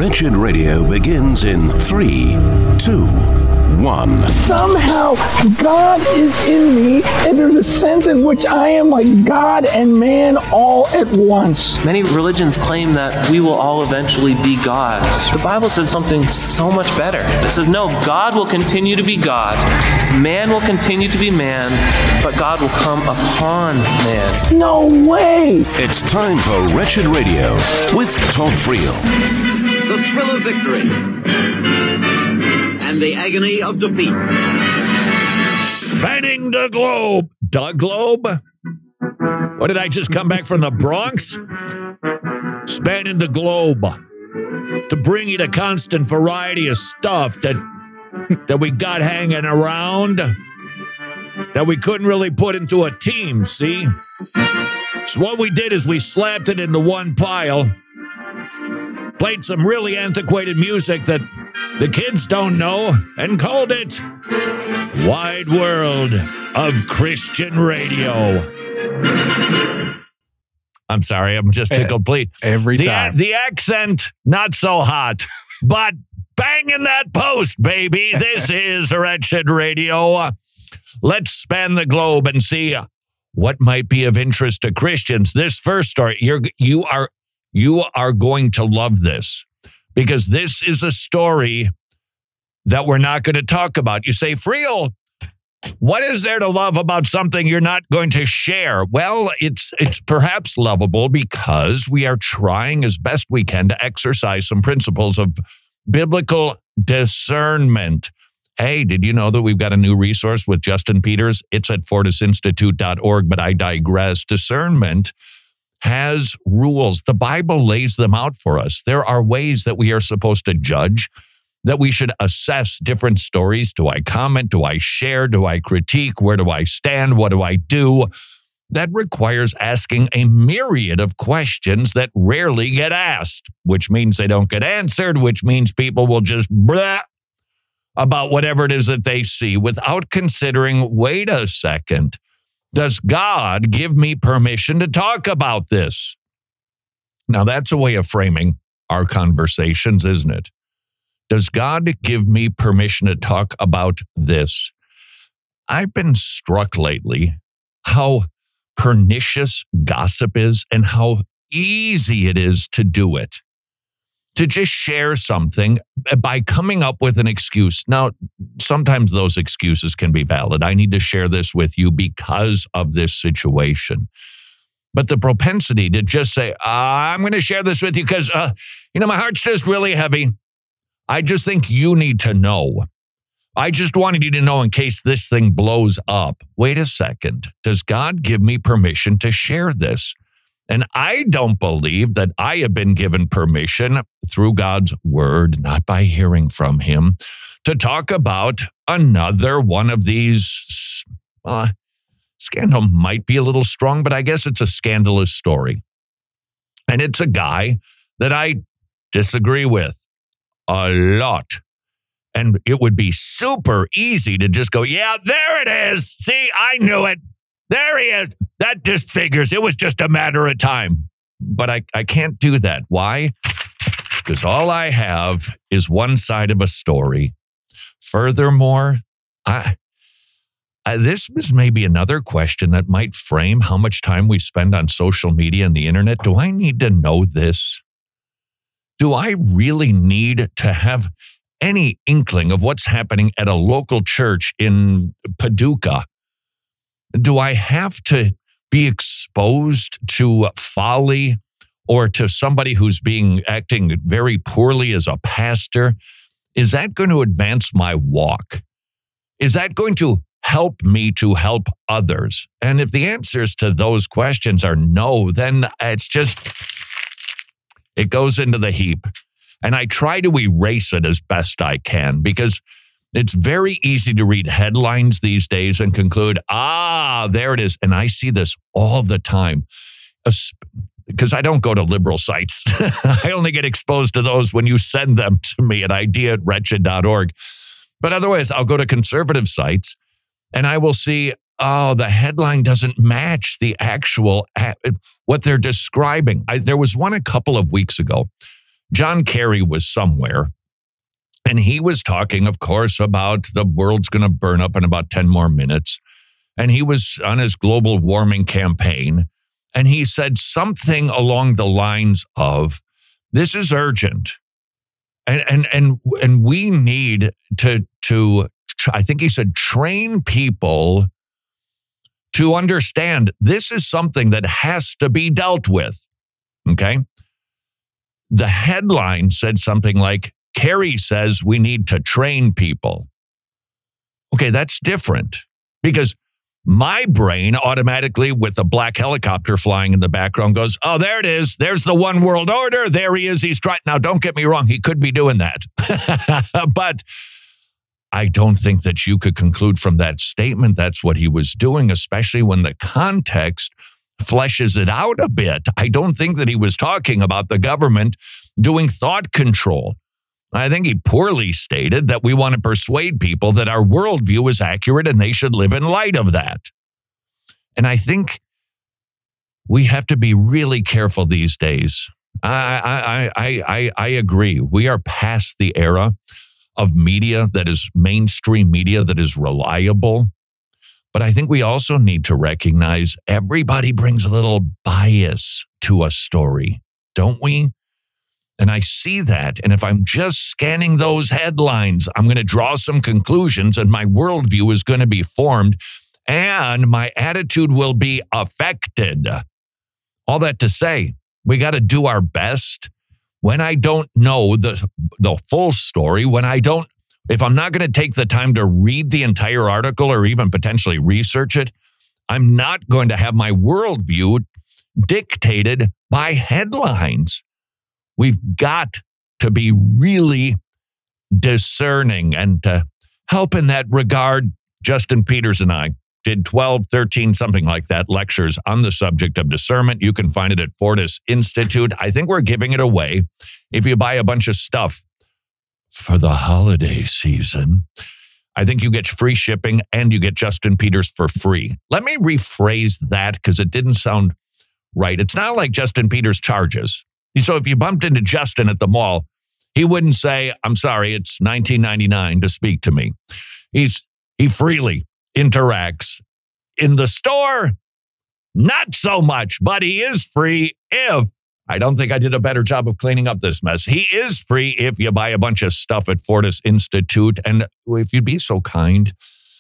Wretched Radio begins in 3, 2, 1. Somehow God is in me, and there's a sense in which I am like God and man all at once. Many religions claim that we will all eventually be gods. The Bible says something so much better. It says, no, God will continue to be God. Man will continue to be man, but God will come upon man. No way! It's time for Wretched Radio with Todd Friel. The thrill of victory and the agony of defeat. Spanning the globe. The globe? What, did I just come back from the Bronx? Spanning the globe to bring you the constant variety of stuff that we got hanging around that we couldn't really put into a team, see? So what we did is we slapped it into one pile, played some really antiquated music that the kids don't know, and called it Wide World of Christian Radio. I'm sorry, I'm just tickled, please. Every time. The accent, not so hot, but bang in that post, baby. This is Wretched Radio. Let's span the globe and see what might be of interest to Christians. This first story, you are going to love this, because this is a story that we're not going to talk about. You say, Friel, what is there to love about something you're not going to share? Well, it's perhaps lovable because we are trying as best we can to exercise some principles of biblical discernment. Hey, did you know that we've got a new resource with Justin Peters? It's at fortisinstitute.org, but I digress. Discernment has rules. The Bible lays them out for us. There are ways that we are supposed to judge, that we should assess different stories. Do I comment? Do I share? Do I critique? Where do I stand? What do I do? That requires asking a myriad of questions that rarely get asked, which means they don't get answered, which means people will just blah about whatever it is that they see without considering, wait a second, does God give me permission to talk about this? Now, that's a way of framing our conversations, isn't it? Does God give me permission to talk about this? I've been struck lately how pernicious gossip is and how easy it is to do it. To just share something by coming up with an excuse. Now, sometimes those excuses can be valid. I need to share this with you because of this situation. But the propensity to just say, I'm going to share this with you because, my heart's just really heavy. I just think you need to know. I just wanted you to know in case this thing blows up. Wait a second. Does God give me permission to share this? And I don't believe that I have been given permission through God's word, not by hearing from him, to talk about another one of these. Scandal might be a little strong, but I guess it's a scandalous story. And it's a guy that I disagree with a lot. And it would be super easy to just go, yeah, there it is. See, I knew it. There he is. That just figures. It was just a matter of time. But I can't do that. Why? Because all I have is one side of a story. Furthermore, this is maybe another question that might frame how much time we spend on social media and the internet. Do I need to know this? Do I really need to have any inkling of what's happening at a local church in Paducah? Do I have to be exposed to folly or to somebody who's acting very poorly as a pastor? Is that going to advance my walk? Is that going to help me to help others? And if the answers to those questions are no, then it goes into the heap. And I try to erase it as best I can because it's very easy to read headlines these days and conclude, there it is. And I see this all the time because I don't go to liberal sites. I only get exposed to those when you send them to me at idea@wretched.org. But otherwise, I'll go to conservative sites and I will see, the headline doesn't match the actual, what they're describing. There was one a couple of weeks ago. John Kerry was somewhere, and he was talking, of course, about the world's going to burn up in about 10 more minutes. And he was on his global warming campaign, and he said something along the lines of, this is urgent. And we need to, I think he said, train people to understand this is something that has to be dealt with. Okay? The headline said something like, Kerry says we need to train people. Okay, that's different, because my brain automatically, with a black helicopter flying in the background, goes, oh, there it is. There's the one world order. There he is. He's trying. Now, don't get me wrong. He could be doing that. But I don't think that you could conclude from that statement that's what he was doing, especially when the context fleshes it out a bit. I don't think that he was talking about the government doing thought control. I think he poorly stated that we want to persuade people that our worldview is accurate and they should live in light of that. And I think we have to be really careful these days. I agree. We are past the era of media that is mainstream media that is reliable. But I think we also need to recognize everybody brings a little bias to a story, don't we? And I see that. And if I'm just scanning those headlines, I'm going to draw some conclusions and my worldview is going to be formed and my attitude will be affected. All that to say, we got to do our best. When I don't know the full story, if I'm not going to take the time to read the entire article or even potentially research it, I'm not going to have my worldview dictated by headlines. We've got to be really discerning, and to help in that regard, Justin Peters and I did 12, 13, something like that, lectures on the subject of discernment. You can find it at Fortis Institute. I think we're giving it away if you buy a bunch of stuff for the holiday season. I think you get free shipping and you get Justin Peters for free. Let me rephrase that because it didn't sound right. It's not like Justin Peters charges. So if you bumped into Justin at the mall, he wouldn't say, I'm sorry, it's $19.99 to speak to me. He freely interacts. In the store, not so much, but he is free if, I don't think I did a better job of cleaning up this mess. He is free if you buy a bunch of stuff at Fortis Institute. And if you'd be so kind,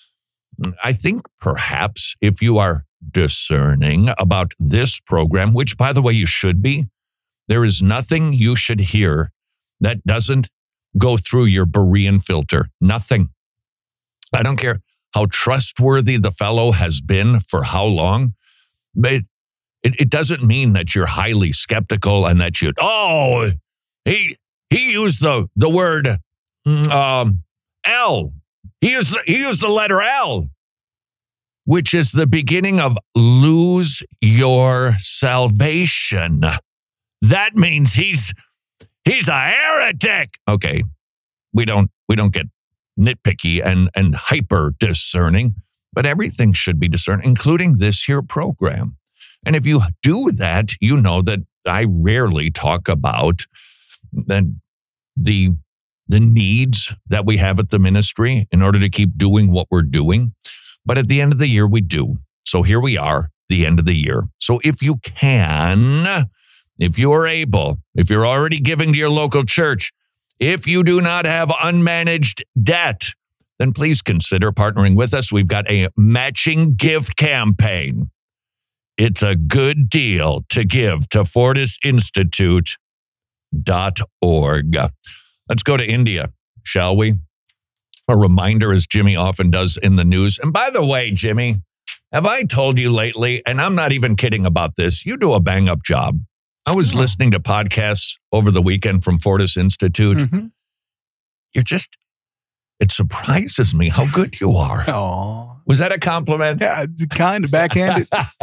I think perhaps if you are discerning about this program, which by the way, you should be, there is nothing you should hear that doesn't go through your Berean filter. Nothing. I don't care how trustworthy the fellow has been for how long. It doesn't mean that you're highly skeptical and that he used the word L. He used the letter L, which is the beginning of lose your salvation. That means he's a heretic. Okay, we don't get nitpicky and hyper discerning, but everything should be discerned, including this here program. And if you do that, you know that I rarely talk about the needs that we have at the ministry in order to keep doing what we're doing. But at the end of the year, we do. So here we are, the end of the year. So if you can, if you are able, if you're already giving to your local church, if you do not have unmanaged debt, then please consider partnering with us. We've got a matching gift campaign. It's a good deal to give to FortisInstitute.org. Let's go to India, shall we? A reminder, as Jimmy often does in the news. And by the way, Jimmy, have I told you lately, and I'm not even kidding about this, you do a bang-up job. I was listening to podcasts over the weekend from Fortis Institute. Mm-hmm. It surprises me how good you are. Oh, was that a compliment? Yeah, kind of backhanded.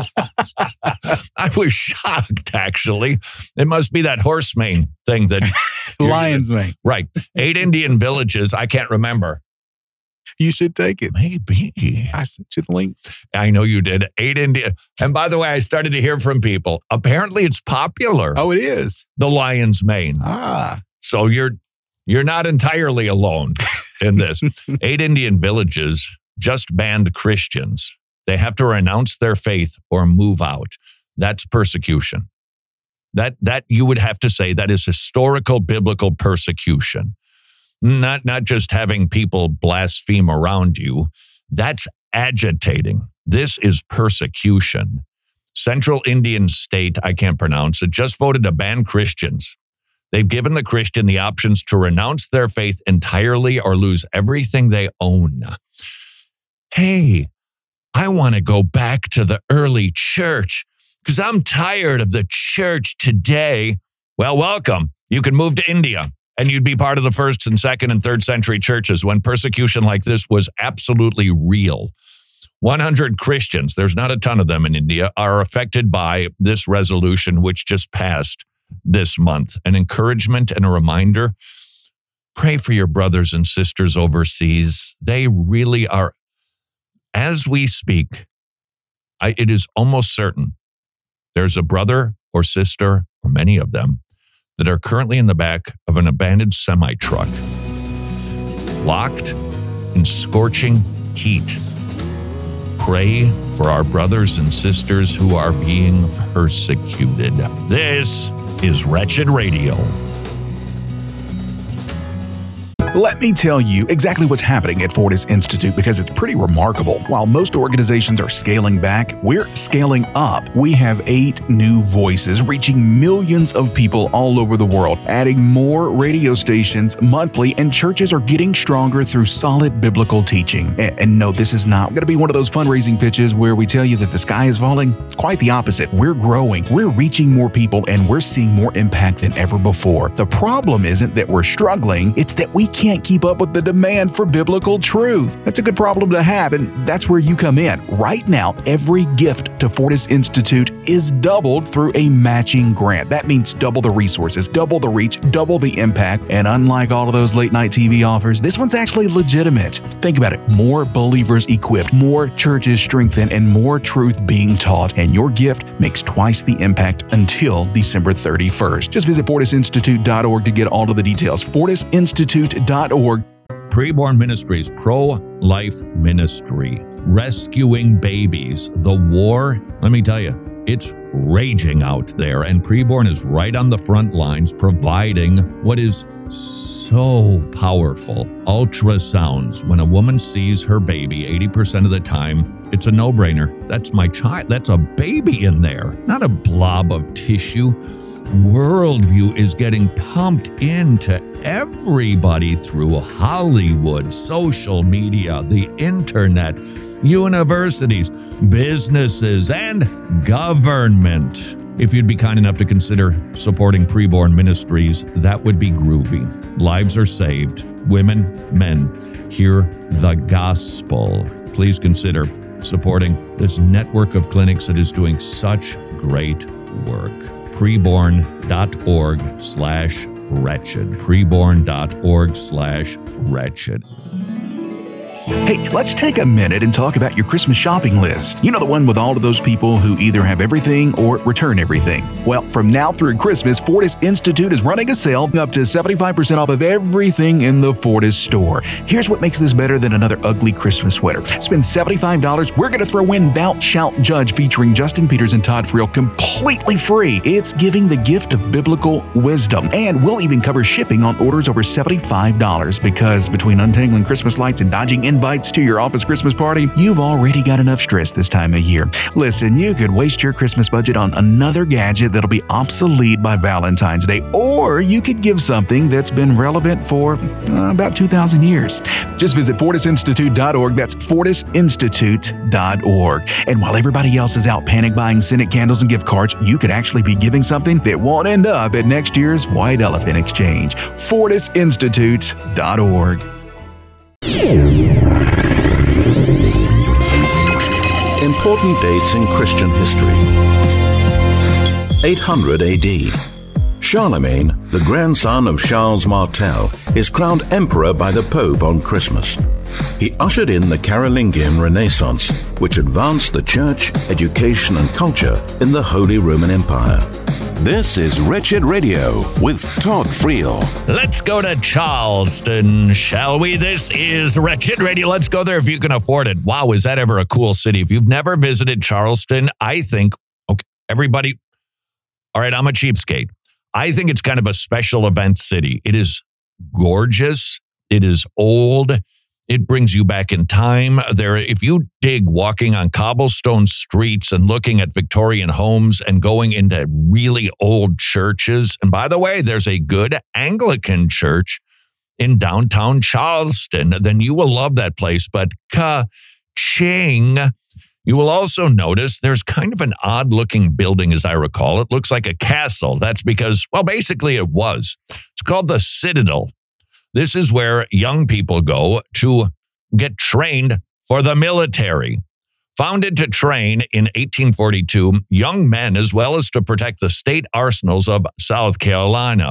I was shocked, actually. It must be that horse mane thing that... Lion's mane. Right. 8 Indian villages, I can't remember. You should take it. Maybe. I sent you the link. I know you did. 8 Indian. And by the way, I started to hear from people. Apparently it's popular. Oh, it is. The lion's mane. So you're not entirely alone in this. 8 Indian villages just banned Christians. They have to renounce their faith or move out. That's persecution. That you would have to say that is historical biblical persecution. Not just having people blaspheme around you. That's agitating. This is persecution. Central Indian State, I can't pronounce it, just voted to ban Christians. They've given the Christian the options to renounce their faith entirely or lose everything they own. Hey, I want to go back to the early church because I'm tired of the church today. Well, welcome. You can move to India. And you'd be part of the 1st and 2nd and 3rd century churches when persecution like this was absolutely real. 100 Christians, there's not a ton of them in India, are affected by this resolution, which just passed this month. An encouragement and a reminder, pray for your brothers and sisters overseas. They really are, as we speak, it is almost certain there's a brother or sister, or many of them, that are currently in the back of an abandoned semi-truck, locked in scorching heat. Pray for our brothers and sisters who are being persecuted. This is Wretched Radio. Let me tell you exactly what's happening at Fortis Institute because it's pretty remarkable. While most organizations are scaling back, we're scaling up. We have 8 new voices reaching millions of people all over the world, adding more radio stations monthly, and churches are getting stronger through solid biblical teaching. And no, this is not going to be one of those fundraising pitches where we tell you that the sky is falling. Quite the opposite. We're growing, we're reaching more people, and we're seeing more impact than ever before. The problem isn't that we're struggling, it's that we can't keep up with the demand for biblical truth. That's a good problem to have, and that's where you come in. Right now, every gift to Fortis Institute is doubled through a matching grant. That means double the resources, double the reach, double the impact, and unlike all of those late-night TV offers, this one's actually legitimate. Think about it. More believers equipped, more churches strengthened, and more truth being taught, and your gift makes twice the impact until December 31st. Just visit fortisinstitute.org to get all of the details. fortisinstitute.org. Preborn Ministries, pro-life ministry, rescuing babies. The war, let me tell you, it's raging out there, and Preborn is right on the front lines providing what is so powerful, ultrasounds. When a woman sees her baby, 80% of the time, it's a no-brainer. That's my child. That's a baby in there, not a blob of tissue. Worldview is getting pumped into everybody through Hollywood, social media, the internet, universities, businesses, and government. If you'd be kind enough to consider supporting Preborn Ministries, that would be groovy. Lives are saved. Women, men, hear the gospel. Please consider supporting this network of clinics that is doing such great work. Preborn.org/wretched. Preborn.org/wretched. Hey, let's take a minute and talk about your Christmas shopping list. You know, the one with all of those people who either have everything or return everything. Well, from now through Christmas, Fortis Institute is running a sale up to 75% off of everything in the Fortis store. Here's what makes this better than another ugly Christmas sweater. Spend $75, we're going to throw in Thou Shalt Judge featuring Justin Peters and Todd Friel completely free. It's giving the gift of biblical wisdom. And we'll even cover shipping on orders over $75 because between untangling Christmas lights and dodging invites to your office Christmas party, you've already got enough stress this time of year. Listen, you could waste your Christmas budget on another gadget that'll be obsolete by Valentine's Day, or you could give something that's been relevant for about 2,000 years. Just visit fortisinstitute.org. That's fortisinstitute.org. And while everybody else is out panic buying scented candles and gift cards, you could actually be giving something that won't end up at next year's White Elephant Exchange. fortisinstitute.org. Important dates in Christian history. 800 AD. Charlemagne, the grandson of Charles Martel, is crowned emperor by the Pope on Christmas. he ushered in the Carolingian Renaissance, which advanced the church, education, and culture in the Holy Roman Empire. This is Wretched Radio with Todd Friel. Let's go to Charleston, shall we? This is Wretched Radio. Let's go there if you can afford it. Wow, is that ever a cool city? If you've never visited Charleston, I think, okay, everybody, all right, I'm a cheapskate. I think it's kind of a special event city. It is gorgeous. It is old. It brings you back in time. There, if you dig walking on cobblestone streets and looking at Victorian homes and going into really old churches, and by the way, there's a good Anglican church in downtown Charleston, then you will love that place. But ka-ching, you will also notice there's kind of an odd-looking building, as I recall. It looks like a castle. That's because, well, basically it was. It's called the Citadel. This is where young people go to get trained for the military. Founded to train in 1842, young men as well as to protect the state arsenals of South Carolina.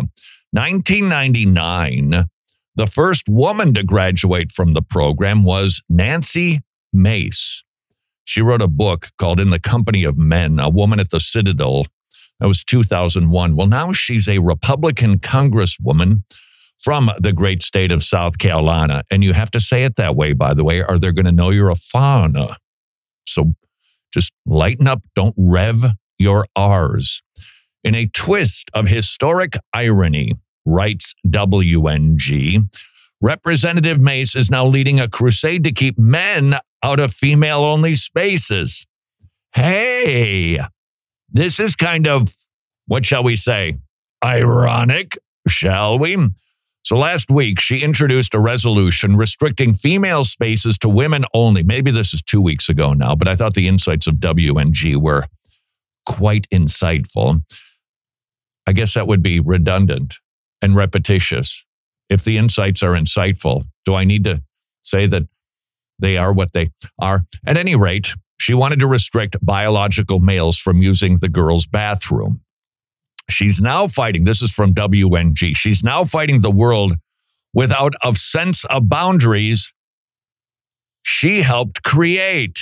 1999, the first woman to graduate from the program was Nancy Mace. She wrote a book called In the Company of Men, A Woman at the Citadel. That was 2001. Well, now she's a Republican congresswoman from the great state of South Carolina. And you have to say it that way, by the way, or they're going to know you're a foreigner. So just lighten up. Don't rev your R's. In a twist of historic irony, writes WNG, Representative Mace is now leading a crusade to keep men out of female-only spaces. Hey, this is kind of, what shall we say, ironic, shall we? So last week, she introduced a resolution restricting female spaces to women only. Maybe this is 2 weeks ago now, but I thought the insights of WNG were quite insightful. I guess that would be redundant and repetitious. If the insights are insightful, do I need to say that they are what they are? At any rate, she wanted to restrict biological males from using the girls' bathroom. She's now fighting, this is from WNG, she's now fighting the world without a sense of boundaries she helped create.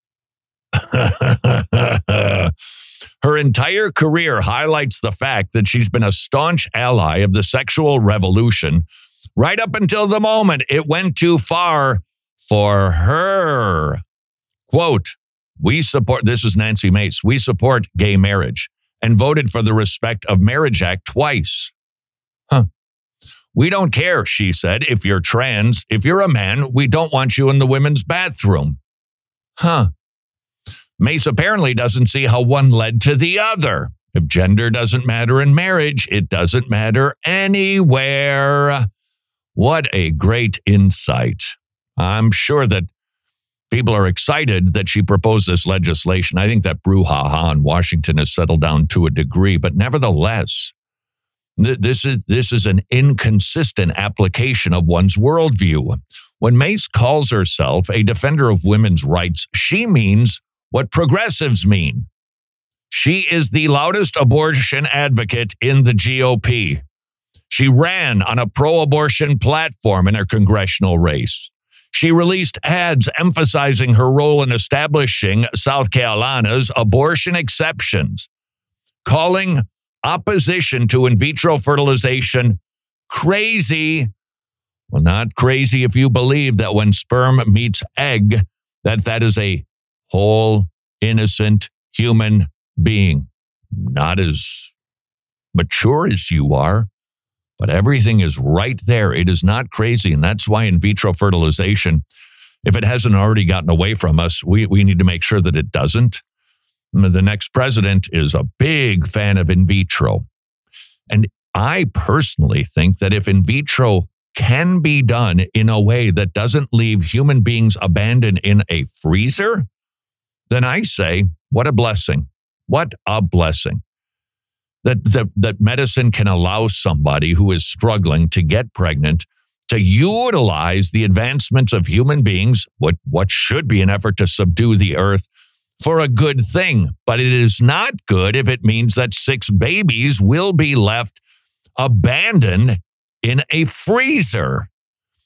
Her entire career highlights the fact that she's been a staunch ally of the sexual revolution right up until the moment it went too far for her. Quote, we support, this is Nancy Mace, we support gay marriage and voted for the Respect of Marriage Act twice. We don't care, she said, if you're trans. If you're a man, we don't want you in the women's bathroom. Mace apparently doesn't see how one led to the other. If gender doesn't matter in marriage, it doesn't matter anywhere. What a great insight. I'm sure that people are excited that she proposed this legislation. I think that brouhaha in Washington has settled down to a degree, but nevertheless, this is an inconsistent application of one's worldview. When Mace calls herself a defender of women's rights, she means what progressives mean. She is the loudest abortion advocate in the GOP. She ran on a pro-abortion platform in her congressional race. She released ads emphasizing her role in establishing South Carolina's abortion exceptions, calling opposition to in vitro fertilization crazy. Well, not crazy if you believe that when sperm meets egg, that is a whole, innocent human being. Not as mature as you are, but everything is right there. It is not crazy, and that's why in vitro fertilization, if it hasn't already gotten away from us, we need to make sure that it doesn't. The next president is a big fan of in vitro. And I personally think that if in vitro can be done in a way that doesn't leave human beings abandoned in a freezer, then I say, what a blessing. What a blessing. That medicine can allow somebody who is struggling to get pregnant to utilize the advancements of human beings, what should be an effort to subdue the earth, for a good thing. But it is not good if it means that 6 babies will be left abandoned in a freezer.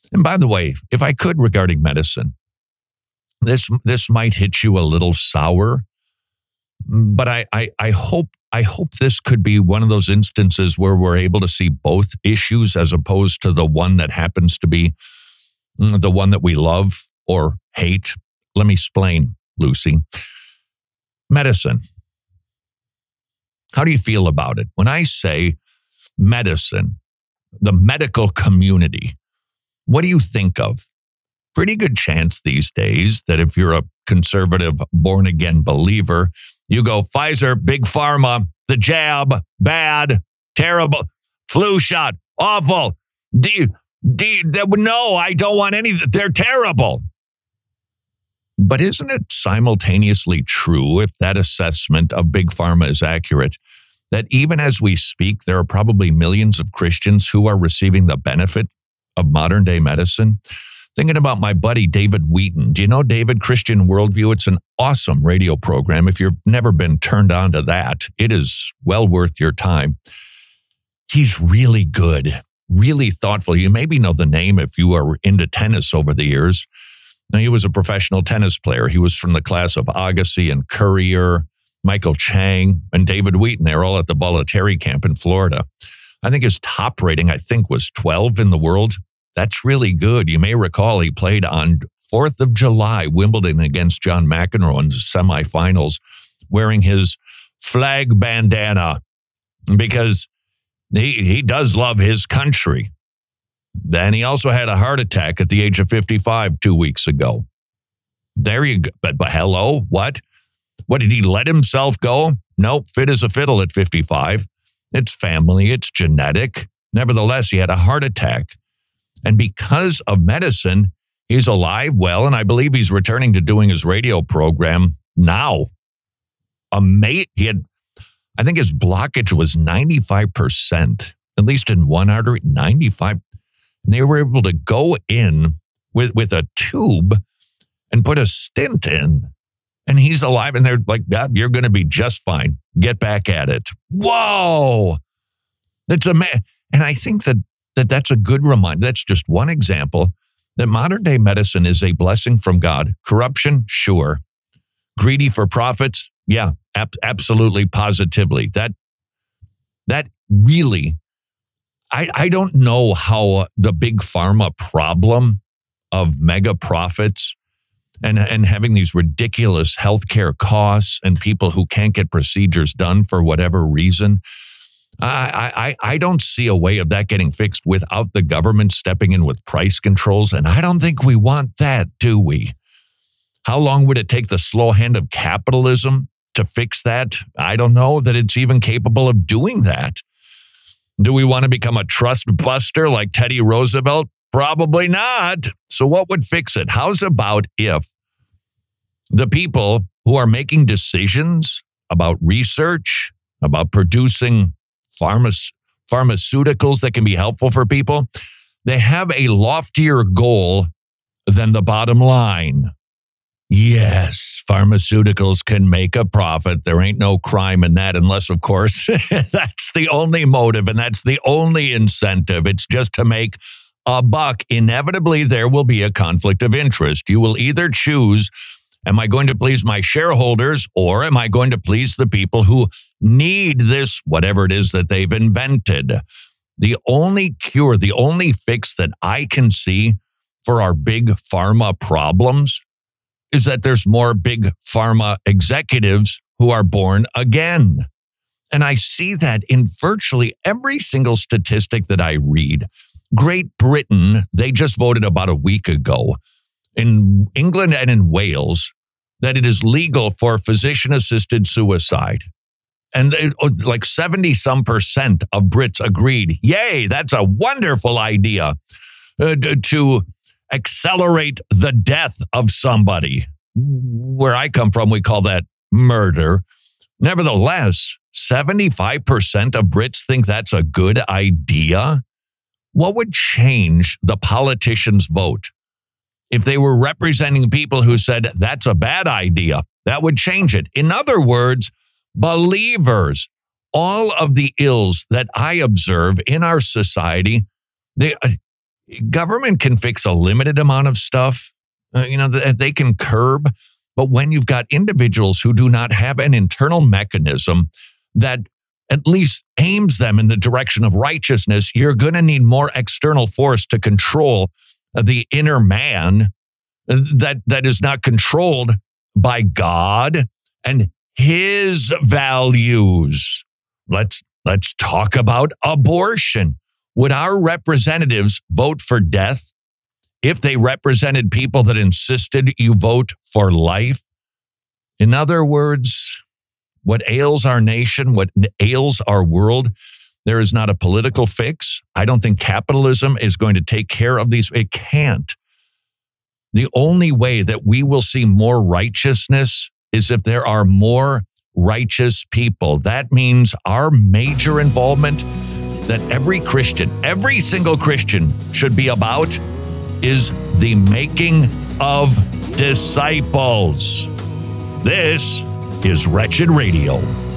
And by the way, if I could regarding medicine, this might hit you a little sour, but I hope this could be one of those instances where we're able to see both issues as opposed to the one that happens to be the one that we love or hate. Let me explain, Lucy. Medicine. How do you feel about it? When I say medicine, the medical community, what do you think of? Pretty good chance these days that if you're a conservative, born-again believer, you go, Pfizer, big pharma, the jab, bad, terrible, flu shot, awful. No, I don't want any. They're terrible. But isn't it simultaneously true, if that assessment of big pharma is accurate, that even as we speak, there are probably millions of Christians who are receiving the benefit of modern day medicine? Thinking about my buddy David Wheaton. Do you know David, Christian Worldview? It's an awesome radio program. If you've never been turned on to that, it is well worth your time. He's really good, really thoughtful. You maybe know the name if you are into tennis over the years. Now, he was a professional tennis player. He was from the class of Agassi and Courier, Michael Chang, and David Wheaton. They're all at the Bollettieri camp in Florida. I think his top rating, was 12 in the world. That's really good. You may recall he played on 4th of July, Wimbledon against John McEnroe in the semifinals, wearing his flag bandana because he does love his country. Then he also had a heart attack at the age of 55 2 weeks ago. There you go. But hello, what? What, did he let himself go? Nope, fit as a fiddle at 55. It's family, it's genetic. Nevertheless, he had a heart attack. And because of medicine, he's alive, well, and I believe he's returning to doing his radio program now. He had, I think his blockage was 95%, at least in one artery, 95. And they were able to go in with a tube and put a stent in. And he's alive, and they're like, yeah, you're going to be just fine. Get back at it. Whoa! That's and I think that's a good reminder. That's just one example that modern day medicine is a blessing from God. Corruption, sure. Greedy for profits, yeah, absolutely, positively. That really, I don't know how the big pharma problem of mega profits and having these ridiculous healthcare costs and people who can't get procedures done for whatever reason. I don't see a way of that getting fixed without the government stepping in with price controls, and I don't think we want that, do we? How long would it take the slow hand of capitalism to fix that? I don't know that it's even capable of doing that. Do we want to become a trust buster like Teddy Roosevelt? Probably not. So what would fix it? How's about if the people who are making decisions about research, about producing pharmaceuticals that can be helpful for people, they have a loftier goal than the bottom line. Yes, pharmaceuticals can make a profit. There ain't no crime in that unless, of course, that's the only motive and that's the only incentive. It's just to make a buck. Inevitably, there will be a conflict of interest. You will either choose, am I going to please my shareholders or am I going to please the people who need this, whatever it is that they've invented? The only cure, the only fix that I can see for our big pharma problems is that there's more big pharma executives who are born again. And I see that in virtually every single statistic that I read. Great Britain, they just voted about a week ago in England and in Wales that it is legal for physician-assisted suicide. And like 70-some% of Brits agreed, yay, that's a wonderful idea to accelerate the death of somebody. Where I come from, we call that murder. Nevertheless, 75% of Brits think that's a good idea. What would change the politicians' vote? If they were representing people who said that's a bad idea, that would change it. In other words, believers, all of the ills that I observe in our society, Government can fix a limited amount of stuff, they can curb. But when you've got individuals who do not have an internal mechanism that at least aims them in the direction of righteousness, you're going to need more external force to control the inner man that is not controlled by God and his values. Let's talk about abortion. Would our representatives vote for death if they represented people that insisted you vote for life? In other words, what ails our nation, what ails our world, there is not a political fix. I don't think capitalism is going to take care of these. It can't. The only way that we will see more righteousness is if there are more righteous people. That means our major involvement that every single Christian should be about is the making of disciples. This is Wretched Radio.